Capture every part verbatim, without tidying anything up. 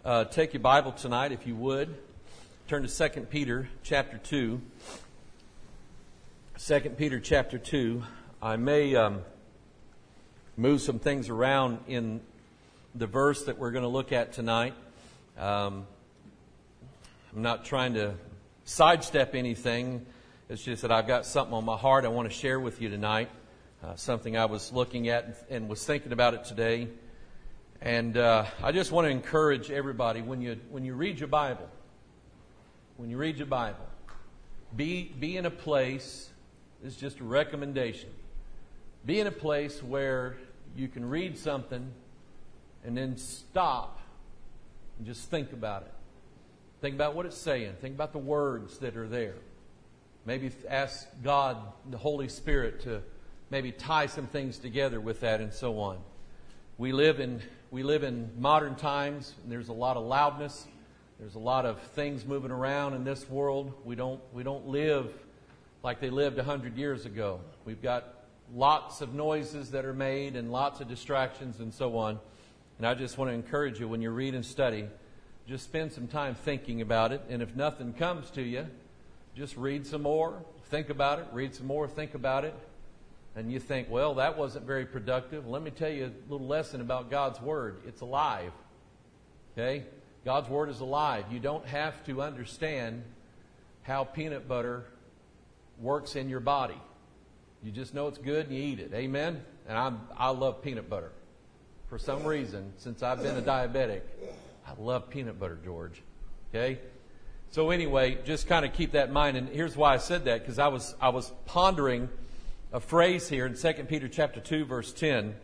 Uh, take your Bible tonight, if you would. Turn to Second Peter chapter two. Second Peter chapter two. I may um, move some things around in the verse that we're going to look at tonight. Um, I'm not trying to sidestep anything. It's just that I've got something on my heart I want to share with you tonight. Uh, something I was looking at and, and was thinking about it today. And uh, I just want to encourage everybody, when you when you read your Bible, when you read your Bible, be be in a place, this is just a recommendation, be in a place where you can read something and then stop and just think about it. Think about what it's saying. Think about the words that are there. Maybe ask God, the Holy Spirit, to maybe tie some things together with that and so on. We live in we live in modern times, and there's a lot of loudness. There's a lot of things moving around in this world. We don't we don't live like they lived a hundred years ago. We've got lots of noises that are made and lots of distractions and so on. And I just want to encourage you, when you read and study, just spend some time thinking about it. And if nothing comes to you, just read some more, think about it, read some more, think about it. And you think, well, that wasn't very productive. Let me tell you a little lesson about God's Word. It's alive. Okay? God's Word is alive. You don't have to understand how peanut butter works in your body. You just know it's good and you eat it. Amen? And I'm, I love peanut butter. For some reason, since I've been a diabetic, I love peanut butter, George. Okay? So anyway, just kind of keep that in mind. And here's why I said that, because I was I was pondering a phrase here in Second Peter chapter two, verse ten.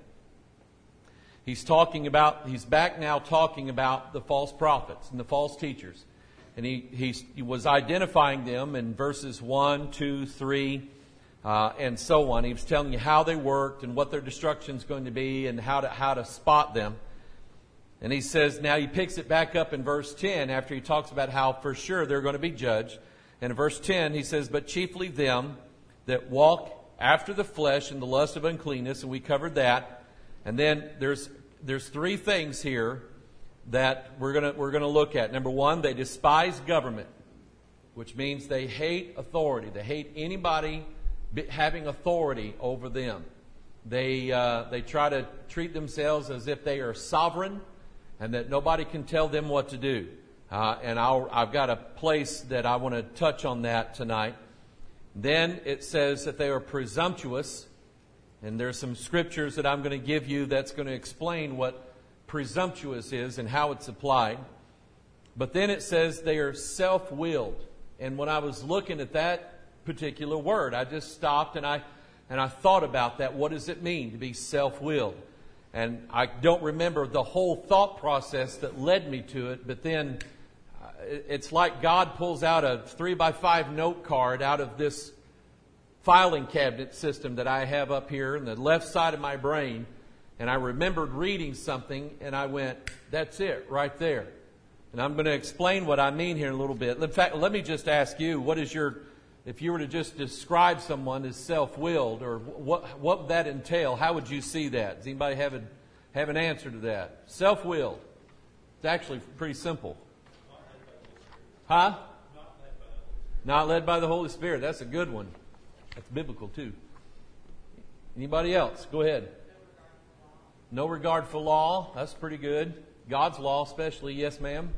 He's talking about, he's back now talking about the false prophets and the false teachers. And he, he's, he was identifying them in verses one, two, three, uh, and so on. He was telling you how they worked and what their destruction is going to be and how to, how to spot them. And he says, now he picks it back up in verse ten after he talks about how for sure they're going to be judged. And in verse ten he says, but chiefly them that walk after the flesh and the lust of uncleanness, and we covered that. And then there's there's three things here that we're gonna we're gonna look at. Number one, they despise government, which means they hate authority. They hate anybody having authority over them. They uh, they try to treat themselves as if they are sovereign, and that nobody can tell them what to do. Uh, and I'll, I've got a place that I want to touch on that tonight. Then it says that they are presumptuous, and there's some scriptures that I'm going to give you that's going to explain what presumptuous is and how it's applied. But then it says they are self-willed. And when I was looking at that particular word, I just stopped and I and I thought about that. What does it mean to be self-willed? And I don't remember the whole thought process that led me to it, but then it's like God pulls out a three by five note card out of this filing cabinet system that I have up here in the left side of my brain. And I remembered reading something and I went, that's it right there. And I'm going to explain what I mean here in a little bit. In fact, let me just ask you, what is your, if you were to just describe someone as self-willed, or what, what would that entail? How would you see that? Does anybody have a, have an answer to that? Self-willed. It's actually pretty simple. Huh? Not led by the Holy Spirit. That's a good one. That's biblical too. Anybody else? Go ahead. No regard for law. That's pretty good. God's law especially. Yes, ma'am.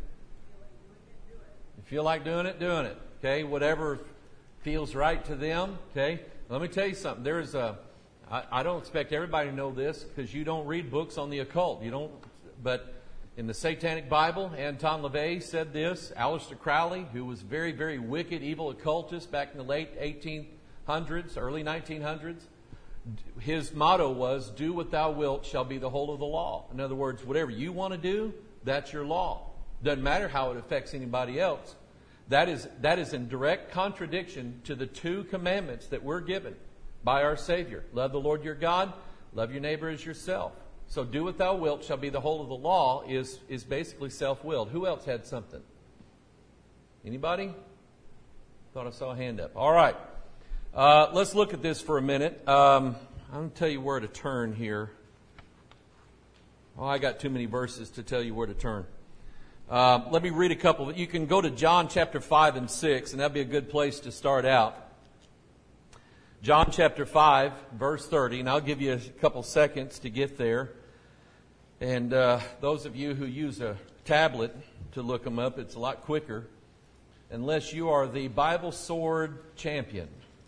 You feel like doing it, doing it. Okay. Whatever feels right to them. Okay. Let me tell you something. There is a, I, I don't expect everybody to know this because you don't read books on the occult. You don't, but in the Satanic Bible, Anton LaVey said this. Aleister Crowley, who was very, very wicked, evil occultist back in the late eighteen hundreds, early nineteen hundreds, his motto was, do what thou wilt shall be the whole of the law. In other words, whatever you want to do, that's your law. Doesn't matter how it affects anybody else. That is, that is in direct contradiction to the two commandments that we're given by our Savior. Love the Lord your God, love your neighbor as yourself. So do what thou wilt shall be the whole of the law is, is basically self-willed. Who else had something? Anybody? Thought I saw a hand up. All right. Uh, let's look at this for a minute. Um, I'm going to tell you where to turn here. Oh, I got too many verses to tell you where to turn. Uh, let me read a couple. You can go to John chapter five and six, and that'd be a good place to start out. John chapter five, verse thirty, and I'll give you a couple seconds to get there. And uh, those of you who use a tablet to look them up, it's a lot quicker, unless you are the Bible sword champion.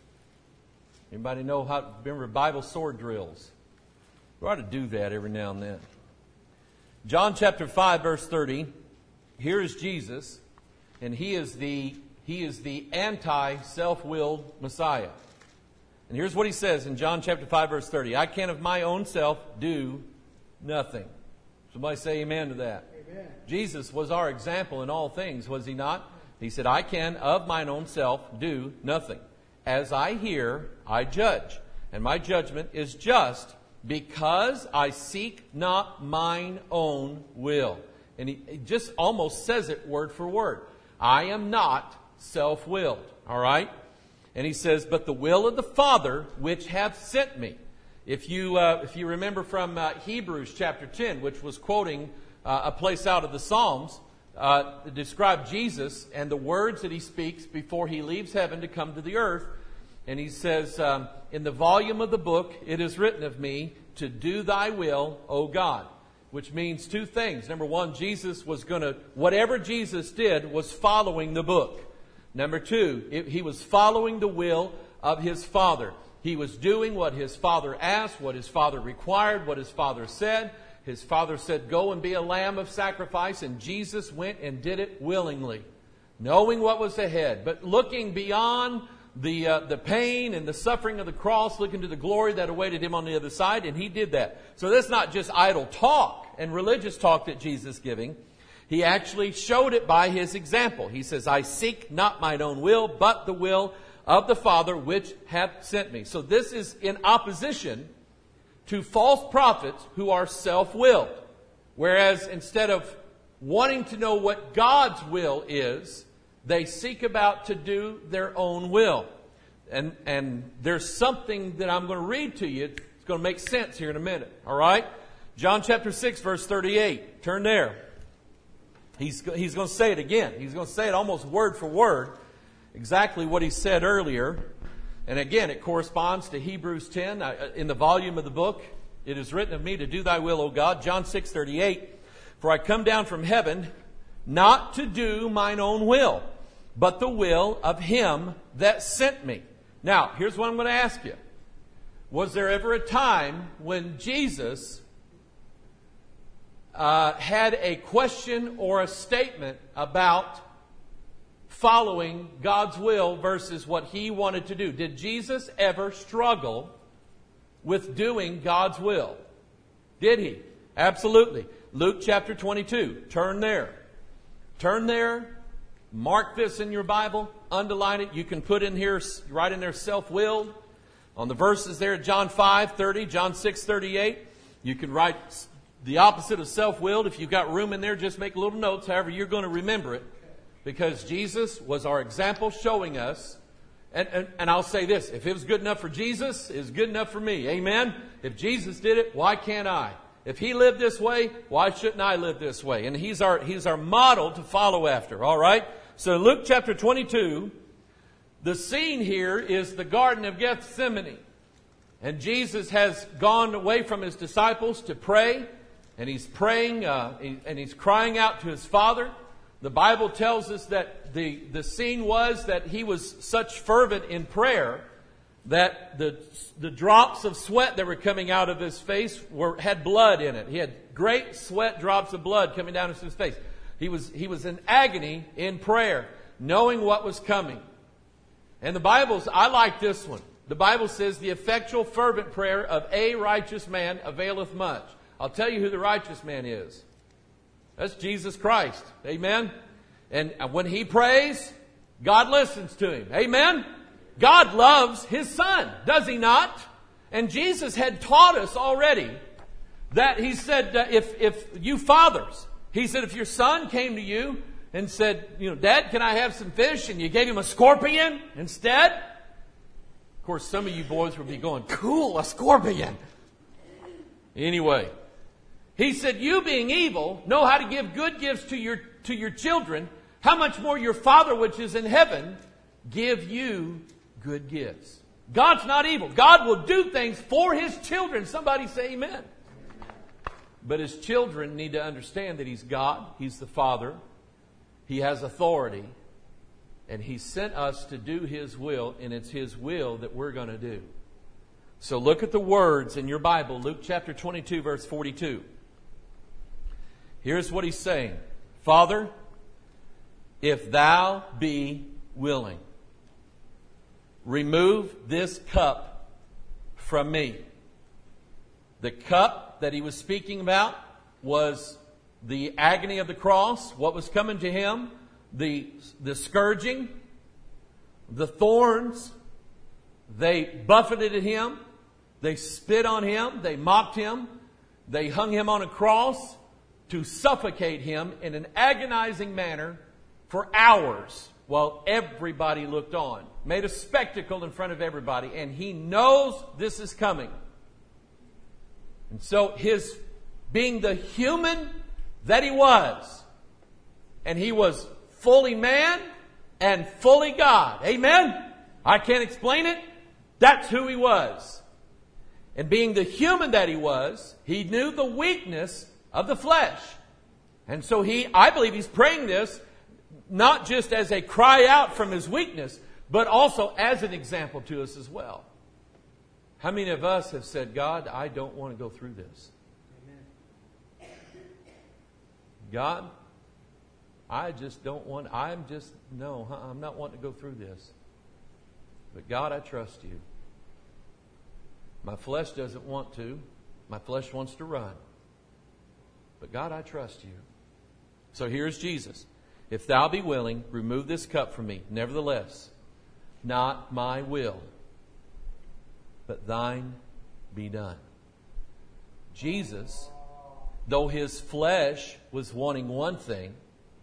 Anybody know how, remember Bible sword drills? We ought to do that every now and then. John chapter five, verse thirty. Here is Jesus, and he is the he is the anti-self-willed Messiah. And here's what he says in John chapter five, verse thirty. I can of my own self do nothing. Somebody say amen to that. Amen. Jesus was our example in all things, was he not? He said, I can of mine own self do nothing. As I hear, I judge. And my judgment is just because I seek not mine own will. And he, he just almost says it word for word. I am not self-willed. All right? And he says, but the will of the Father which hath sent me. If you uh, if you remember from uh, Hebrews chapter ten, which was quoting uh, a place out of the Psalms, uh, to describe Jesus and the words that he speaks before he leaves heaven to come to the earth. And he says, um, in the volume of the book, it is written of me to do thy will, O God. Which means two things. Number one, Jesus was going to, whatever Jesus did was following the book. Number two, it, he was following the will of his Father. He was doing what his Father asked, what his Father required, what his Father said. His Father said, go and be a lamb of sacrifice, and Jesus went and did it willingly, knowing what was ahead, but looking beyond the uh, the pain and the suffering of the cross, looking to the glory that awaited him on the other side, and he did that. So that's not just idle talk and religious talk that Jesus is giving. He actually showed it by his example. He says, I seek not mine own will, but the will of the Father which hath sent me. So this is in opposition to false prophets who are self-willed. Whereas instead of wanting to know what God's will is, they seek about to do their own will. And, and there's something that I'm going to read to you. It's going to make sense here in a minute. All right? John chapter six, verse thirty-eight. Turn there. He's, he's going to say it again. He's going to say it almost word for word. Exactly what he said earlier. And again, it corresponds to Hebrews ten. In the volume of the book, it is written of me to do thy will, O God. John six, thirty-eight. For I come down from heaven not to do mine own will, but the will of him that sent me. Now, here's what I'm going to ask you. Was there ever a time when Jesus uh, had a question or a statement about following God's will versus what he wanted to do? Did Jesus ever struggle with doing God's will? Did he? Absolutely. Luke chapter twenty-two. Turn there. Turn there. Mark this in your Bible. Underline it. You can put in here, right in there, self-willed. On the verses there, John five thirty, John six thirty-eight. You can write the opposite of self-willed. If you've got room in there, just make little notes. However, you're going to remember it. Because Jesus was our example showing us. And, and, and I'll say this. If it was good enough for Jesus, it's good enough for me. Amen? If Jesus did it, why can't I? If he lived this way, why shouldn't I live this way? And he's our, he's our model to follow after. All right? So Luke chapter twenty-two, the scene here is the Garden of Gethsemane. And Jesus has gone away from his disciples to pray. And he's praying uh, and he's crying out to his Father. The Bible tells us that the, the scene was that he was such fervent in prayer that the the drops of sweat that were coming out of his face were had blood in it. He had great sweat drops of blood coming down his face. He was he was in agony in prayer, knowing what was coming. And the Bible's, I like this one. The Bible says the effectual fervent prayer of a righteous man availeth much. I'll tell you who the righteous man is. That's Jesus Christ. Amen? And when he prays, God listens to him. Amen? God loves his Son, does he not? And Jesus had taught us already that he said, uh, if, if you fathers, he said, if your son came to you and said, you know, Dad, can I have some fish? And you gave him a scorpion instead. Of course, some of you boys would be going, cool, a scorpion. Anyway, he said, you being evil, know how to give good gifts to your to your children, how much more your Father which is in heaven give you good gifts. God's not evil. God will do things for His children. Somebody say amen. But His children need to understand that He's God. He's the Father. He has authority. And He sent us to do His will, and it's His will that we're going to do. So look at the words in your Bible, Luke chapter twenty-two, verse forty-two. Here's what He's saying. Father, if Thou be willing, remove this cup from me. The cup that He was speaking about was the agony of the cross, what was coming to Him, the, the scourging, the thorns. They buffeted at Him. They spit on Him. They mocked Him. They hung Him on a cross to suffocate Him in an agonizing manner for hours while everybody looked on. Made a spectacle in front of everybody. And He knows this is coming. And so His being the human that He was, and He was fully man and fully God. Amen? I can't explain it. That's who He was. And being the human that He was, He knew the weakness of the flesh. And so He, I believe He's praying this not just as a cry out from His weakness, but also as an example to us as well. How many of us have said, God, I don't want to go through this? Amen. God, I just don't want, I'm just, no, I'm not wanting to go through this. But God, I trust You. My flesh doesn't want to. My flesh wants to run. But God, I trust You. So here's Jesus. If Thou be willing, remove this cup from me. Nevertheless, not my will, but Thine be done. Jesus, though His flesh was wanting one thing,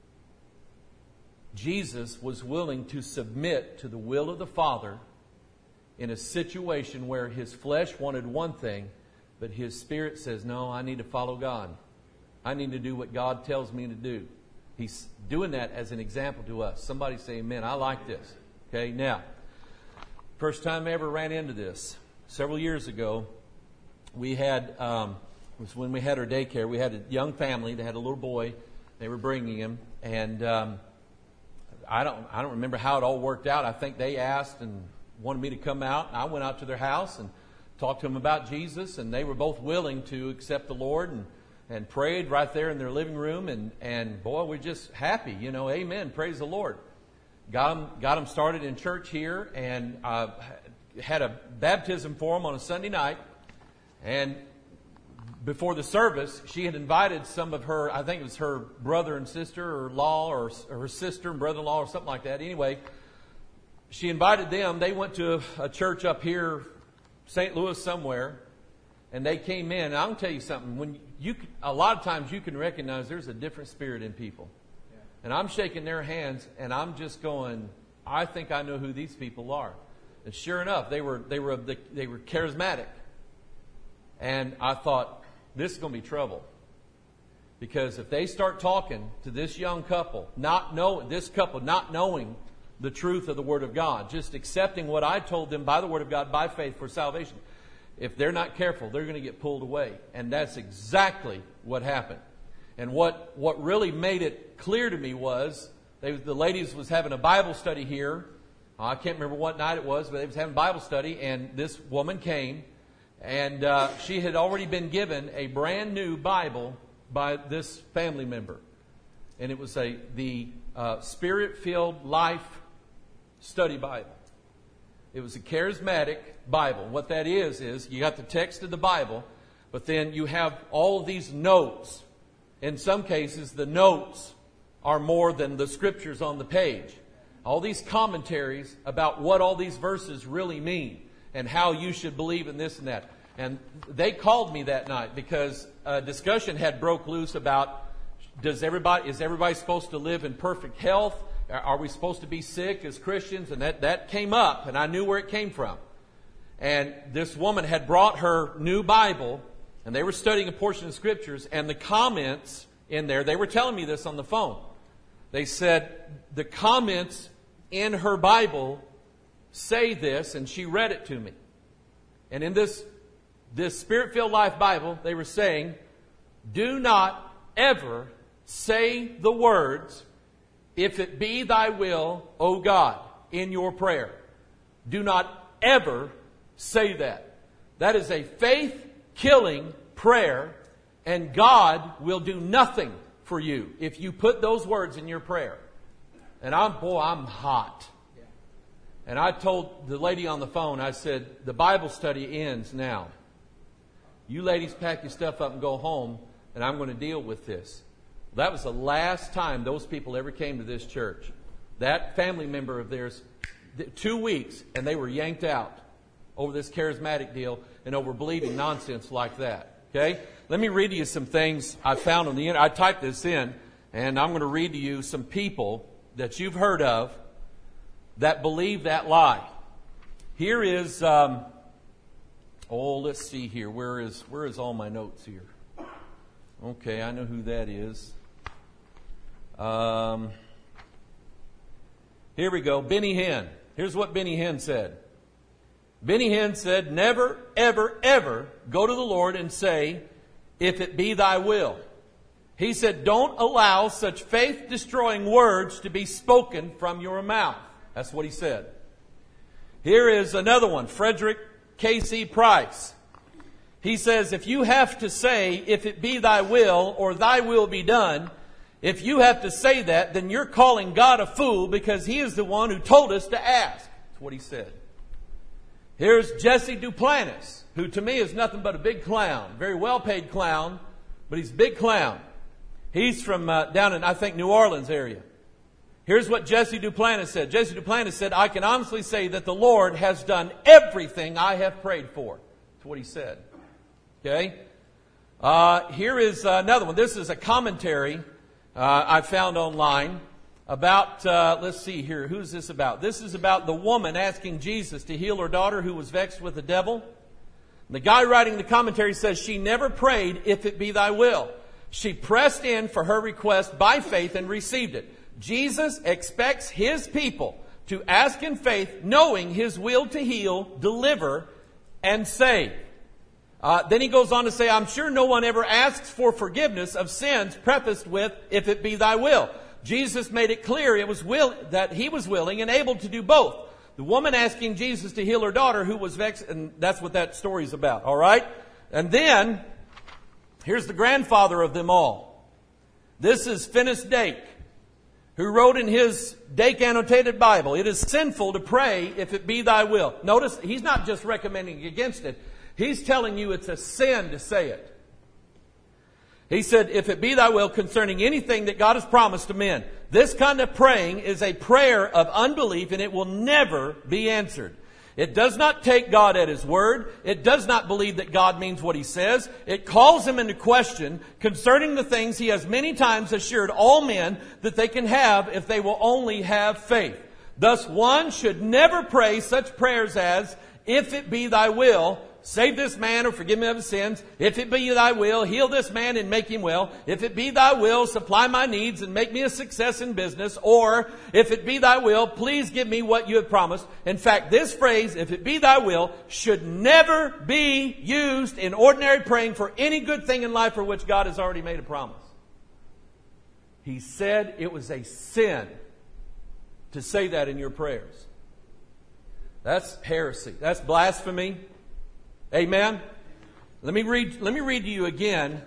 Jesus was willing to submit to the will of the Father in a situation where His flesh wanted one thing, but His Spirit says, no, I need to follow God. I need to do what God tells me to do. He's doing that as an example to us. Somebody say amen. I like this. Okay, now, first time I ever ran into this, several years ago, we had, um, it was when we had our daycare, we had a young family. They had a little boy. They were bringing him. And um, I don't I don't remember how it all worked out. I think they asked and wanted me to come out. I went out to their house and talked to them about Jesus. And they were both willing to accept the Lord and and prayed right there in their living room. And, and boy, we're just happy. You know, amen. Praise the Lord. Got them, got them started in church here, and uh, had a baptism for them on a Sunday night. And before the service, she had invited some of her, I think it was her brother and sister-in-law, or, or her sister and brother-in-law, or something like that. Anyway, she invited them. They went to a, a church up here, Saint Louis somewhere, and they came in. And I'm going to tell you something. When you, a lot of times you can recognize there's a different spirit in people. Yeah. And I'm shaking their hands, and I'm just going, I think I know who these people are. And sure enough, they were they were they were charismatic. And I thought, this is going to be trouble. Because if they start talking to this young couple, not know this couple not knowing the truth of the Word of God, just accepting what I told them by the Word of God, by faith for salvation, if they're not careful, they're going to get pulled away. And that's exactly what happened. And what, what really made it clear to me was, they, the ladies was having a Bible study here. I can't remember what night it was, but they was having Bible study, and this woman came, and uh, she had already been given a brand new Bible by this family member. And it was a the uh, Spirit-Filled Life Study Bible. It was a charismatic Bible. What that is, is you got the text of the Bible, but then you have all of these notes. In some cases, the notes are more than the scriptures on the page. All these commentaries about what all these verses really mean and how you should believe in this and that. And they called me that night because a discussion had broke loose about, does everybody, is everybody supposed to live in perfect health? Are we supposed to be sick as Christians? And that, that came up, and I knew where it came from. And this woman had brought her new Bible, and they were studying a portion of Scriptures, and the comments in there, they were telling me this on the phone. They said the comments in her Bible say this, and she read it to me. And in this, this Spirit-Filled Life Bible, they were saying, do not ever say the words, if it be thy will, O God, in your prayer. Do not ever say that. That is a faith-killing prayer, and God will do nothing for you if you put those words in your prayer. And I'm, boy, I'm hot. And I told the lady on the phone, I said, the Bible study ends now. You ladies pack your stuff up and go home, and I'm going to deal with this. That was the last time those people ever came to this church. That family member of theirs, two weeks, and they were yanked out over this charismatic deal and over believing nonsense like that. Okay? Let me read to you some things I found on the internet. I typed this in, and I'm going to read to you some people that you've heard of that believe that lie. Here is, um, oh, let's see here. Where is where is all my notes here? Okay, I know who that is. Um, here we go. Benny Hinn. Here's what Benny Hinn said. Benny Hinn said, never, ever, ever go to the Lord and say, if it be thy will. He said, don't allow such faith-destroying words to be spoken from your mouth. That's what he said. Here is another one, Frederick K C Price. He says, if you have to say, if it be thy will, or thy will be done, if you have to say that, then you're calling God a fool because He is the one who told us to ask. That's what he said. Here's Jesse Duplantis, who to me is nothing but a big clown. Very well-paid clown, but he's a big clown. He's from uh, down in, I think, New Orleans area. Here's what Jesse Duplantis said. Jesse Duplantis said, I can honestly say that the Lord has done everything I have prayed for. That's what he said. Okay? Uh, here is another one. This is a commentary uh, I found online about, uh, let's see here, who's this about? This is about the woman asking Jesus to heal her daughter who was vexed with the devil. The guy writing the commentary says she never prayed, if it be thy will. She pressed in for her request by faith and received it. Jesus expects His people to ask in faith, knowing His will to heal, deliver, and save. Uh, then he goes on to say, I'm sure no one ever asks for forgiveness of sins prefaced with, if it be thy will. Jesus made it clear it was will, that He was willing and able to do both. The woman asking Jesus to heal her daughter who was vexed, and that's what that story's about, all right? And then, here's the grandfather of them all. This is Finis Dake, who wrote in his Dake annotated Bible, it is sinful to pray if it be thy will. Notice, he's not just recommending against it. He's telling you it's a sin to say it. He said, if it be thy will concerning anything that God has promised to men. This kind of praying is a prayer of unbelief, and it will never be answered. It does not take God at His word. It does not believe that God means what He says. It calls Him into question concerning the things He has many times assured all men that they can have if they will only have faith. Thus, one should never pray such prayers as, if it be thy will, save this man or forgive me of his sins. If it be thy will, heal this man and make him well. If it be thy will, supply my needs and make me a success in business. Or, if it be thy will, please give me what you have promised. In fact, this phrase, if it be thy will, should never be used in ordinary praying for any good thing in life for which God has already made a promise. He said it was a sin to say that in your prayers. That's heresy. That's blasphemy. Amen. Let me read, let me read to you again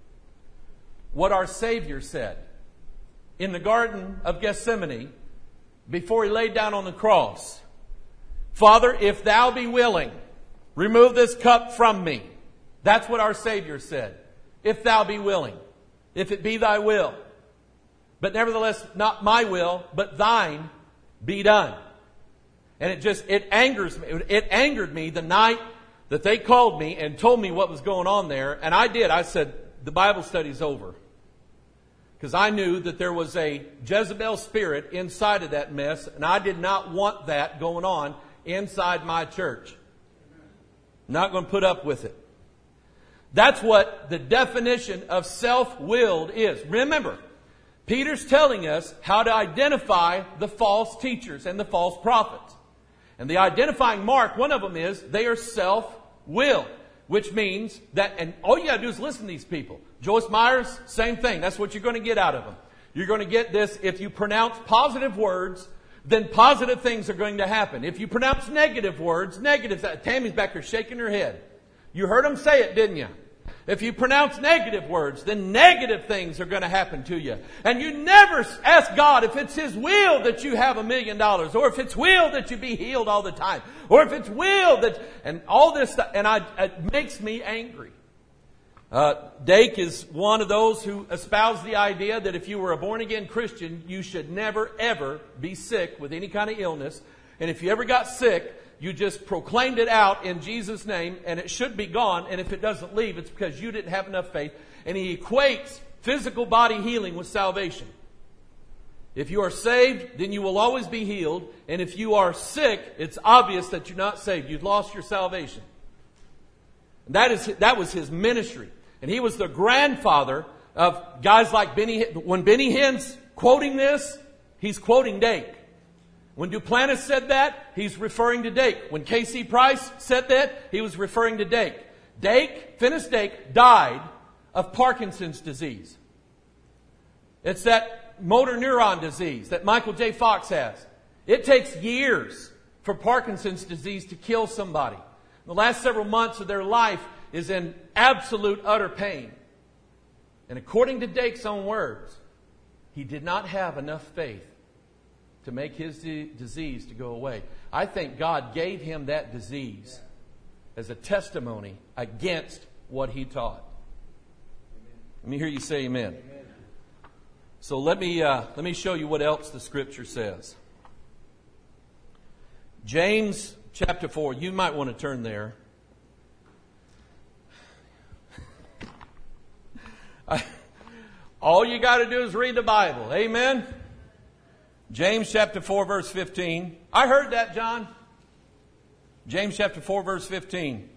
what our Savior said in the Garden of Gethsemane before He laid down on the cross. Father, if thou be willing, remove this cup from me. That's what our Savior said. If thou be willing. If it be thy will. But nevertheless, not my will, but thine be done. And it just, it angers me. It angered me the night that they called me and told me what was going on there. And I did. I said, the Bible study's over. Because I knew that there was a Jezebel spirit inside of that mess. And I did not want that going on inside my church. Not going to put up with it. That's what the definition of self-willed is. Remember, Peter's telling us how to identify the false teachers and the false prophets. And the identifying mark, one of them is they are self-willed, which means that, and all you got to do is listen to these people. Joyce Myers, same thing. That's what you're going to get out of them. You're going to get this, if you pronounce positive words, then positive things are going to happen. If you pronounce negative words, negative, Tammy's back there shaking her head. You heard them say it, didn't you? If you pronounce negative words, then negative things are going to happen to you. And you never ask God if it's His will that you have a million dollars, or if it's will that you be healed all the time, or if it's will that, and all this stuff, and I, it makes me angry. Uh, Dake is one of those who espouse the idea that if you were a born-again Christian, you should never, ever be sick with any kind of illness. And if you ever got sick, you just proclaimed it out in Jesus' name, and it should be gone. And if it doesn't leave, it's because you didn't have enough faith. And he equates physical body healing with salvation. If you are saved, then you will always be healed. And if you are sick, it's obvious that you're not saved. You've lost your salvation. That is, that was his ministry. And he was the grandfather of guys like Benny Hinn. When Benny Hinn's quoting this, he's quoting Dake. When Duplantis said that, he's referring to Dake. When K C Price said that, he was referring to Dake. Dake, Finis Dake, died of Parkinson's disease. It's that motor neuron disease that Michael J. Fox has. It takes years for Parkinson's disease to kill somebody. The last several months of their life is in absolute, utter pain. And according to Dake's own words, he did not have enough faith to make his disease to go away. I think God gave him that disease as a testimony against what he taught. Let me hear you say amen. Amen. So let me uh, let me show you what else the Scripture says. James chapter four. You might want to turn there. I, all you got to do is read the Bible. Amen. James chapter four verse fifteen. I heard that, John. James chapter four verse fifteen.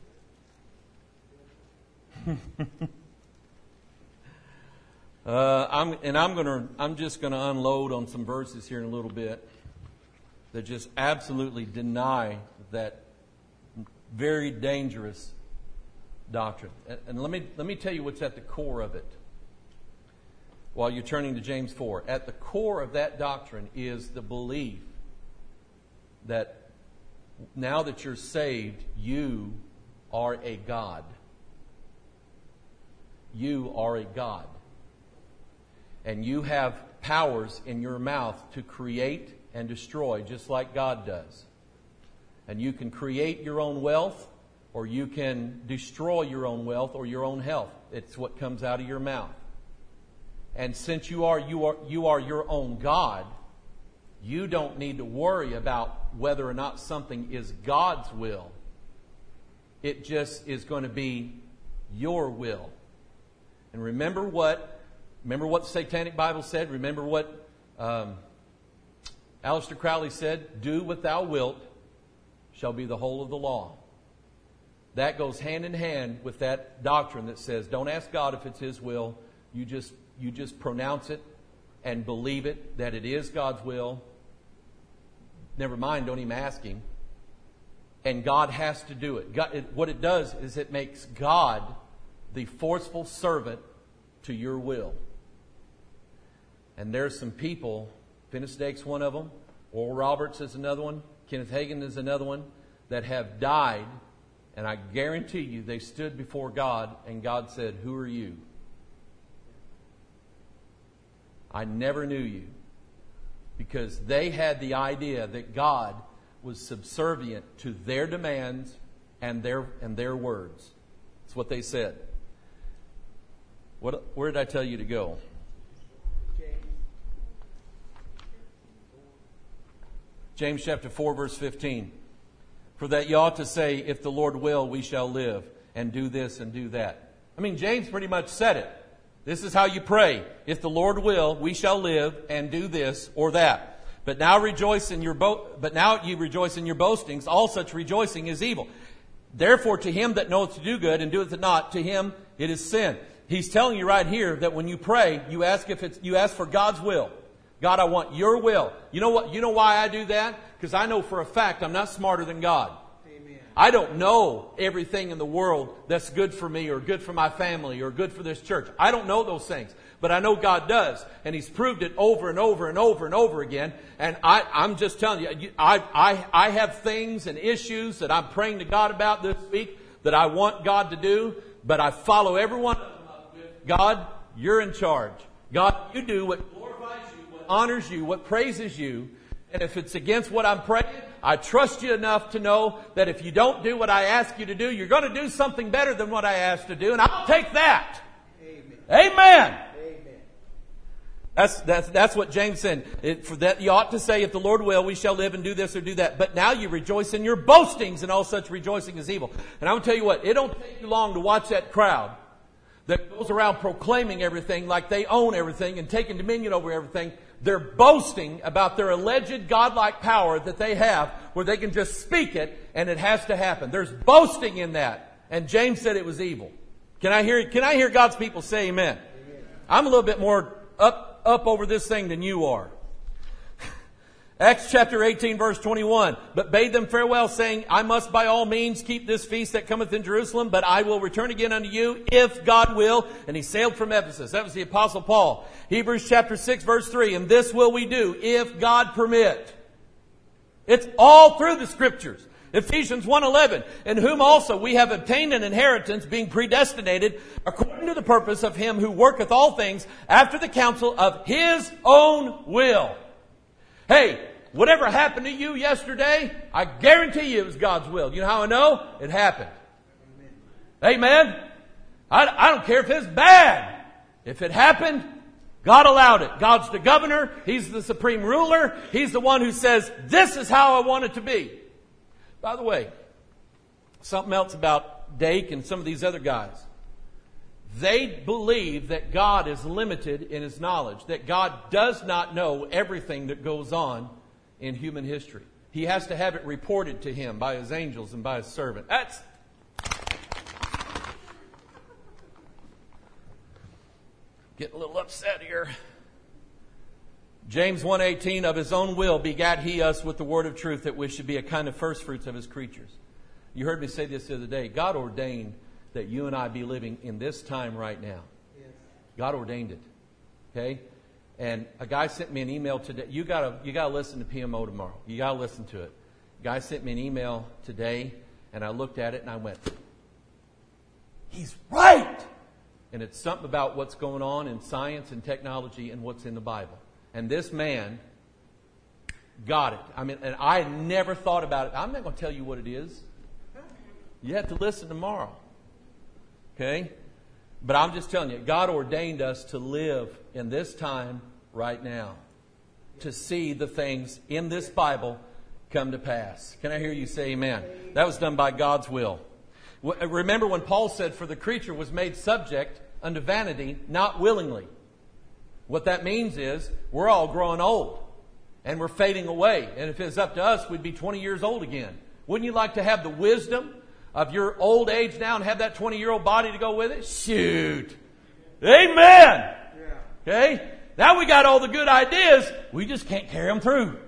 uh, I'm and I'm gonna I'm just gonna unload on some verses here in a little bit that just absolutely deny that very dangerous doctrine. And, and let me let me tell you what's at the core of it. While you're turning to James four, at the core of that doctrine is the belief that now that you're saved, you are a God. You are a God. And you have powers in your mouth to create and destroy, just like God does. And you can create your own wealth, or you can destroy your own wealth or your own health. It's what comes out of your mouth. And since you are you are you are your own God, you don't need to worry about whether or not something is God's will. It just is going to be your will. And remember what remember what the Satanic Bible said. Remember what um, Aleister Crowley said. Do what thou wilt shall be the whole of the law. That goes hand in hand with that doctrine that says, don't ask God if it's His will. You just You just pronounce it and believe it, that it is God's will. Never mind, don't even ask Him. And God has to do it. God, it. What it does is it makes God the forceful servant to your will. And there's some people, Finis Dake's one of them, Oral Roberts is another one, Kenneth Hagin is another one, that have died, and I guarantee you they stood before God and God said, who are you? I never knew you. Because they had the idea that God was subservient to their demands and their and their words. That's what they said. What? Where did I tell you to go? James chapter four, verse fifteen. For that you ought to say, if the Lord will, we shall live, and do this and do that. I mean, James pretty much said it. This is how you pray. If the Lord will, we shall live and do this or that. But now rejoice in your bo- but now you rejoice in your boastings. All such rejoicing is evil. Therefore, to him that knoweth to do good and doeth it not, to him it is sin. He's telling you right here that when you pray, you ask if it's, you ask for God's will. God, I want your will. You know what? You know why I do that? Because I know for a fact I'm not smarter than God. Amen. I don't know everything in the world that's good for me or good for my family or good for this church. I don't know those things. But I know God does. And He's proved it over and over and over and over again. And I, I'm just telling you, I, I, I have things and issues that I'm praying to God about this week that I want God to do. But I follow every one of them up with, God, you're in charge. God, you do what glorifies you, what honors you, what praises you. And if it's against what I'm praying, I trust you enough to know that if you don't do what I ask you to do, you're going to do something better than what I asked to do. And I'll take that. Amen. Amen. That's, that's, that's what James said. It, for that you ought to say, if the Lord will, we shall live and do this or do that. But now you rejoice in your boastings, and all such rejoicing is evil. And I'm going to tell you what, it don't take you long to watch that crowd that goes around proclaiming everything like they own everything and taking dominion over everything. They're boasting about their alleged godlike power that they have, where they can just speak it and it has to happen. There's boasting in that. And James said it was evil. Can I hear, can I hear God's people say amen? Amen. I'm a little bit more up up over this thing than you are. Acts chapter eighteen verse twenty-one. But bade them farewell, saying, I must by all means keep this feast that cometh in Jerusalem, but I will return again unto you, if God will. And he sailed from Ephesus. That was the Apostle Paul. Hebrews chapter six verse three. And this will we do, if God permit. It's all through the Scriptures. Ephesians one eleven, in whom also we have obtained an inheritance, being predestinated according to the purpose of Him who worketh all things after the counsel of His own will. Hey, whatever happened to you yesterday, I guarantee you it was God's will. You know how I know? It happened. Amen? Amen? I, I don't care if it's bad. If it happened, God allowed it. God's the governor. He's the supreme ruler. He's the one who says, this is how I want it to be. By the way, something else about Dake and some of these other guys. They believe that God is limited in His knowledge, that God does not know everything that goes on in human history. He has to have it reported to Him by His angels and by His servant. That's getting a little upset here. James one eighteen, of His own will begat He us with the word of truth, that we should be a kind of firstfruits of His creatures. You heard me say this the other day. God ordained that you and I be living in this time right now. Yes. God ordained it. Okay? And a guy sent me an email today. You gotta, you gotta listen to P M O tomorrow. You gotta listen to it. A guy sent me an email today, and I looked at it and I went, he's right! And it's something about what's going on in science and technology and what's in the Bible. And this man got it. I mean, and I never thought about it. I'm not going to tell you what it is. You have to listen tomorrow. Okay? But I'm just telling you, God ordained us to live in this time right now, to see the things in this Bible come to pass. Can I hear you say amen? That was done by God's will. Remember when Paul said, for the creature was made subject unto vanity, not willingly. What that means is we're all growing old and we're fading away. And if it's up to us, we'd be twenty years old again. Wouldn't you like to have the wisdom of your old age now and have that twenty-year-old body to go with it? Shoot. Amen. Yeah. Okay? Now we got all the good ideas. We just can't carry them through.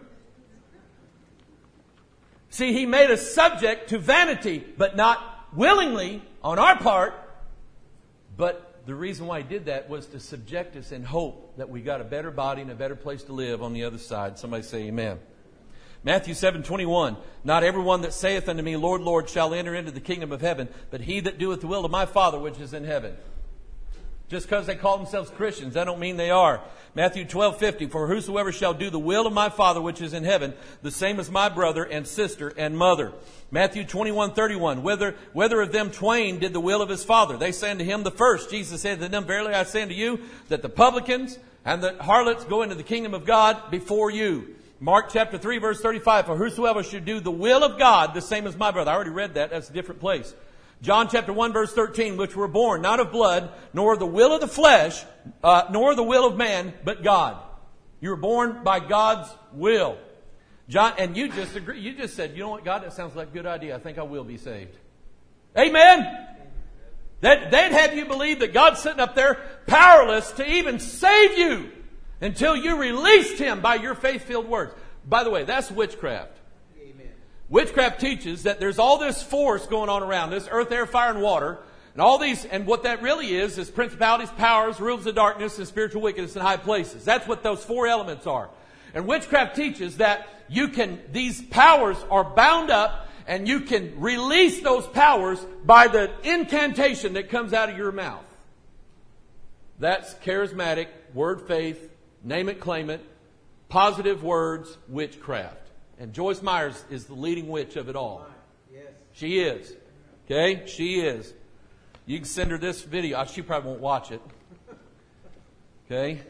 See, He made us subject to vanity, but not willingly on our part. But the reason why He did that was to subject us in hope that we got a better body and a better place to live on the other side. Somebody say amen. Matthew seven twenty-one. Not everyone that saith unto me, Lord, Lord, shall enter into the kingdom of heaven, but he that doeth the will of my Father which is in heaven. Just because they call themselves Christians, that don't mean they are. Matthew twelve fifty. For whosoever shall do the will of my Father which is in heaven, the same as my brother and sister and mother. Matthew twenty-one thirty-one. Whether, whether of them twain did the will of his Father? They say unto him the first. Jesus said to them, verily I say unto you, that the publicans and the harlots go into the kingdom of God before you. Mark chapter three verse thirty-five. For whosoever should do the will of God, the same as my brother. I already read that. That's a different place. John chapter one verse thirteen, which were born not of blood, nor the will of the flesh, uh, nor the will of man, but God. You were born by God's will. John, and you just agree, you just said, you know what, God, that sounds like a good idea. I think I will be saved. Amen? That they'd have you believe that God's sitting up there powerless to even save you until you released Him by your faith-filled words. By the way, that's witchcraft. Amen. Witchcraft teaches that there's all this force going on around, this earth, air, fire, and water, and all these, and what that really is, is principalities, powers, rulers of darkness, and spiritual wickedness in high places. That's what those four elements are. And witchcraft teaches that you can, these powers are bound up, and you can release those powers by the incantation that comes out of your mouth. That's charismatic, word faith, name it, claim it, positive words, witchcraft. And Joyce Myers is the leading witch of it all. Yes. She is. Okay? She is. You can send her this video. She probably won't watch it. Okay?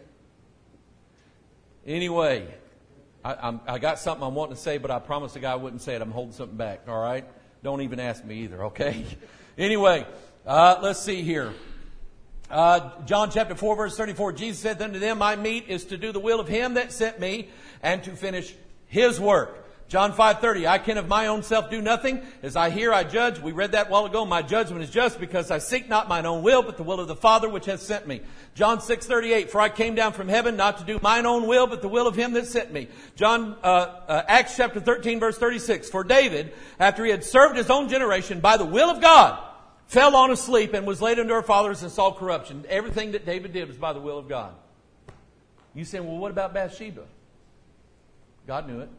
Anyway. I, I'm, I got something I'm wanting to say, but I promised the guy I wouldn't say it. I'm holding something back, all right? Don't even ask me either, okay? Anyway, uh, let's see here. Uh, John chapter four, verse thirty-four. Jesus said unto them, my meat is to do the will of Him that sent me and to finish His work. John five thirty, I can of my own self do nothing. As I hear, I judge. We read that a while ago. My judgment is just because I seek not mine own will, but the will of the Father which has sent me. John six thirty-eight, for I came down from heaven not to do mine own will, but the will of Him that sent me. John, uh, uh, Acts chapter thirteen, verse thirty-six, for David, after he had served his own generation by the will of God, fell on asleep and was laid unto our fathers and saw corruption. Everything that David did was by the will of God. You saying, well, what about Bathsheba? God knew it.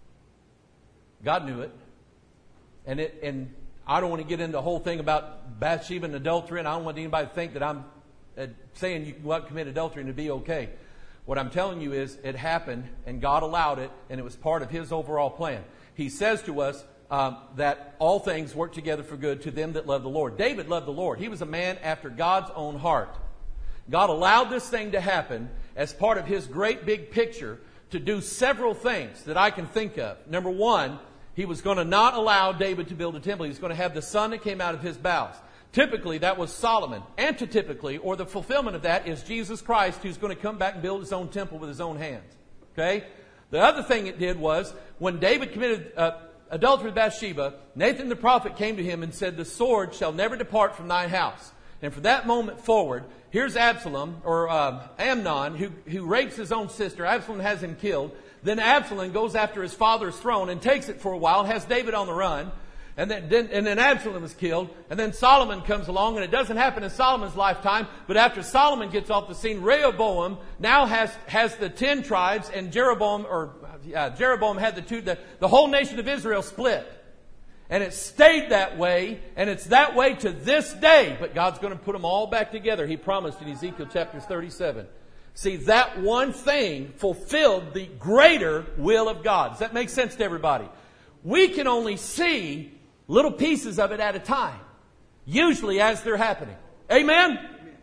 God knew it. And it, and I don't want to get into the whole thing about Bathsheba and adultery, and I don't want anybody to think that I'm uh, saying you can go out and commit adultery and it'll be okay. What I'm telling you is it happened, and God allowed it, and it was part of His overall plan. He says to us um, that all things work together for good to them that love the Lord. David loved the Lord. He was a man after God's own heart. God allowed this thing to happen as part of His great big picture to do several things that I can think of. Number one, He was going to not allow David to build a temple. He was going to have the son that came out of his bowels. Typically, that was Solomon. Antitypically, or the fulfillment of that, is Jesus Christ, who's going to come back and build His own temple with His own hands. Okay? The other thing it did was, when David committed uh, adultery with Bathsheba, Nathan the prophet came to him and said, the sword shall never depart from thy house. And from that moment forward, here's Absalom, or uh, Amnon, who, who rapes his own sister. Absalom has him killed. Then Absalom goes after his father's throne and takes it for a while, has David on the run. And then, then, and then Absalom is killed. And then Solomon comes along, and it doesn't happen in Solomon's lifetime. But after Solomon gets off the scene, Rehoboam now has, has the ten tribes, and Jeroboam, or uh, Jeroboam had the two, the, the whole nation of Israel split. And it stayed that way, and it's that way to this day. But God's going to put them all back together. He promised in Ezekiel chapter thirty-seven. See, that one thing fulfilled the greater will of God. Does that make sense to everybody? We can only see little pieces of it at a time, usually as they're happening. Amen?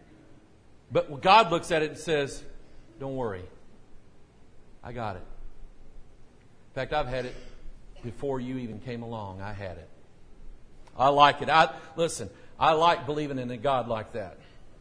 But God looks at it and says, don't worry. I got it. In fact, I've had it before you even came along. I had it. I like it. I, listen, I like believing in a God like that.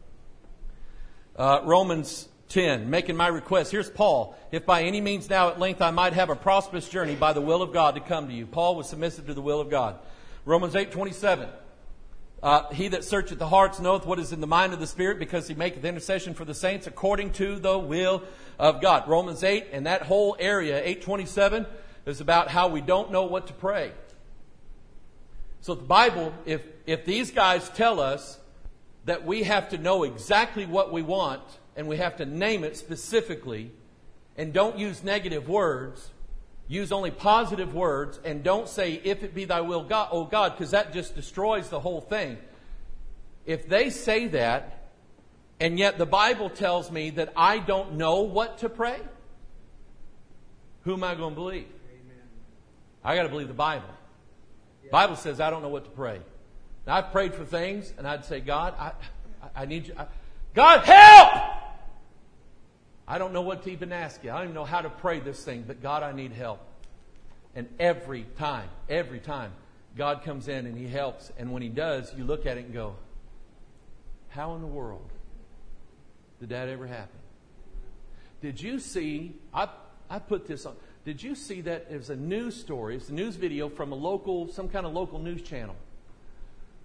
Uh, Romans ten, making my request. Here's Paul. If by any means now at length I might have a prosperous journey by the will of God to come to you. Paul was submissive to the will of God. Romans eight twenty-seven. Uh, he that searcheth the hearts knoweth what is in the mind of the Spirit, because he maketh intercession for the saints according to the will of God. Romans eight, and that whole area, eight twenty-seven, is about how we don't know what to pray. So the Bible, if, if these guys tell us that we have to know exactly what we want, and we have to name it specifically, and don't use negative words, use only positive words, and don't say, if it be thy will, God, oh God, because that just destroys the whole thing. If they say that, and yet the Bible tells me that I don't know what to pray, who am I going to believe? Amen. I got to believe the Bible. The Bible says I don't know what to pray. Now, I've prayed for things, and I'd say, God, I, I, I need you. I, God, help! I don't know what to even ask you. I don't even know how to pray this thing, but God, I need help. And every time, every time, God comes in and He helps. And when He does, you look at it and go, how in the world did that ever happen? Did you see, I, I put this on, did you see that it was a news story, it's a news video from a local, some kind of local news channel.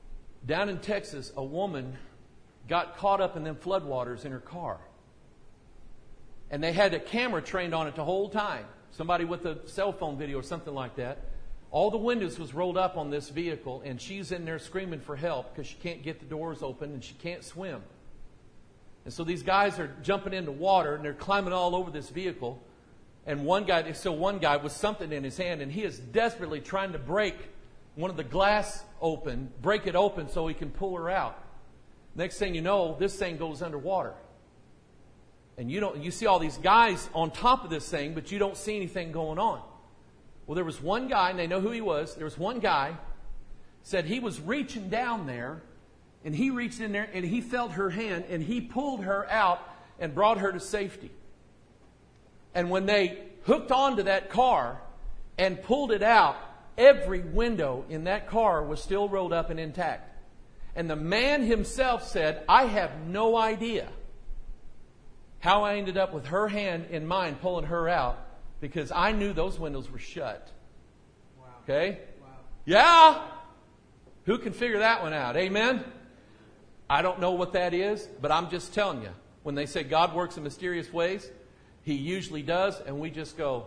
Down in Texas, a woman got caught up in them floodwaters in her car. And they had a camera trained on it the whole time. Somebody with a cell phone video or something like that. All the windows was rolled up on this vehicle, and she's in there screaming for help because she can't get the doors open and she can't swim. And so these guys are jumping into water and they're climbing all over this vehicle. And one guy, so one guy with something in his hand, and he is desperately trying to break one of the glass open, break it open so he can pull her out. Next thing you know, this thing goes underwater. And you don't, you see all these guys on top of this thing, but you don't see anything going on. Well, there was one guy, and they know who he was. There was one guy, said he was reaching down there, and he reached in there, and he felt her hand, and he pulled her out and brought her to safety. And when they hooked onto that car and pulled it out, every window in that car was still rolled up and intact. And the man himself said, I have no idea how I ended up with her hand in mine pulling her out, because I knew those windows were shut. Wow. Okay? Wow. Yeah? Who can figure that one out? Amen? I don't know what that is, but I'm just telling you. When they say God works in mysterious ways, He usually does, and we just go,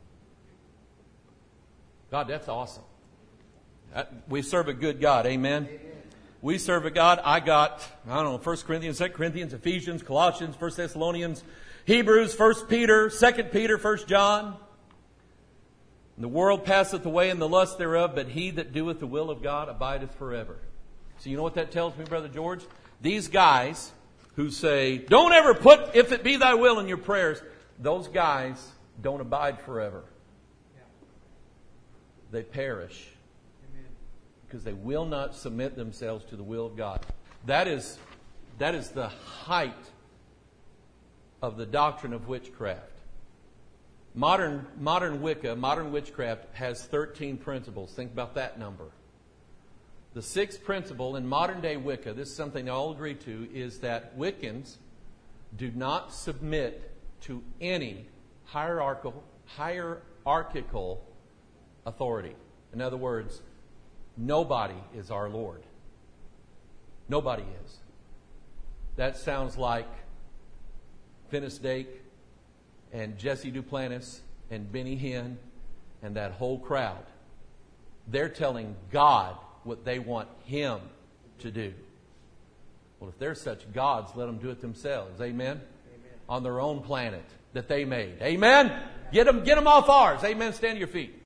God, that's awesome. We serve a good God. Amen? Amen. We serve a God. I got, I don't know, First Corinthians, Second Corinthians, Ephesians, Colossians, First Thessalonians, Hebrews, First Peter, Second Peter, First John. And the world passeth away in the lust thereof, but he that doeth the will of God abideth forever. So you know what that tells me, Brother George? These guys who say, don't ever put if it be thy will in your prayers, those guys don't abide forever. Yeah. They perish. Amen. Because they will not submit themselves to the will of God. That is, that is the height of the doctrine of witchcraft. Modern, modern Wicca, modern witchcraft has thirteen principles. Think about that number. The sixth principle in modern day Wicca, this is something they all agree to, is that Wiccans do not submit to any hierarchical, hierarchical authority. In other words, nobody is our Lord. Nobody is. That sounds like Finis Dake and Jesse Duplantis and Benny Hinn and that whole crowd. They're telling God what they want Him to do. Well, if they're such gods, let them do it themselves. Amen? Amen. On their own planet that they made. Amen? Get them, get them off ours. Amen? Stand to your feet.